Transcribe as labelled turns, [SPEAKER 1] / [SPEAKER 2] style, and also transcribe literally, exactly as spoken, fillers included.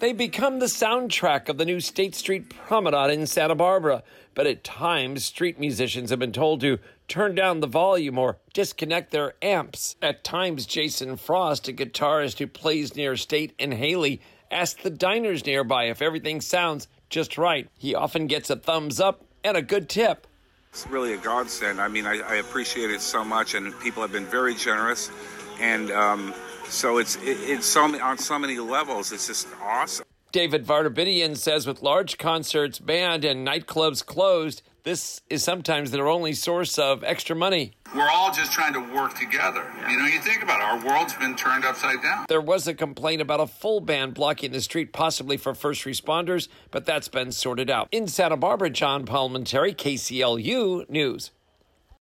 [SPEAKER 1] They become the soundtrack of the new State Street Promenade in Santa Barbara. But at times, street musicians have been told to turn down the volume or disconnect their amps. At times, Jason Frost, a guitarist who plays near State and Haley, asks the diners nearby if everything sounds just right. He often gets a thumbs up and a good tip.
[SPEAKER 2] It's really a godsend. I mean, I, I appreciate it so much, and people have been very generous. And um, so it's it, it's so on so many levels. It's just awesome.
[SPEAKER 1] David Vardabidian says with large concerts banned and nightclubs closed, this is sometimes their only source of extra money.
[SPEAKER 3] We're all just trying to work together. You know, you think about it, our world's been turned upside down.
[SPEAKER 1] There was a complaint about a full band blocking the street, possibly for first responders, but that's been sorted out. In Santa Barbara, John Palmentary, K C L U News.